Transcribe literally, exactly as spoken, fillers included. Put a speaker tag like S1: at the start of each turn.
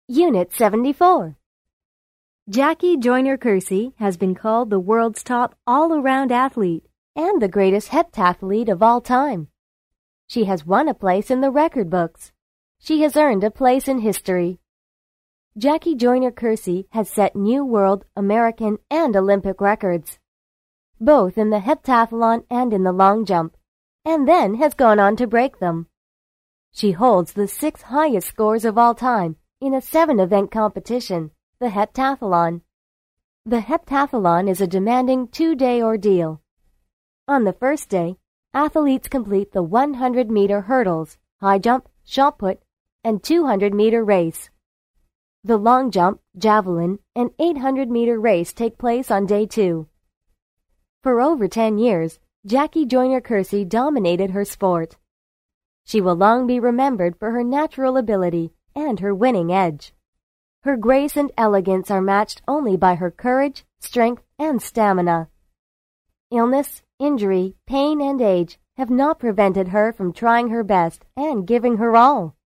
S1: Unit seventy-four. Jackie Joyner-Kersee has been called the world's top all-around athlete and the greatest heptathlete of all time. She has won a place in the record books. She has earned a place in history. Jackie Joyner-Kersee has set new world, American, and Olympic records, both in the heptathlon and in the long jump, and then has gone on to break them. She holds the sixth highest scores of all time in a seven-event competition, the heptathlon. The heptathlon is a demanding two-day ordeal. On the first day, athletes complete the one hundred meter hurdles, high jump, shot put, and two hundred meter race. The long jump, javelin, and eight hundred meter race take place on day two. For over ten years, Jackie Joyner-Kersee dominated her sport. She will long be remembered for her natural ability and her winning edge. Her grace and elegance are matched only by her courage, strength, and stamina. Illness, injury, pain, and age have not prevented her from trying her best and giving her all.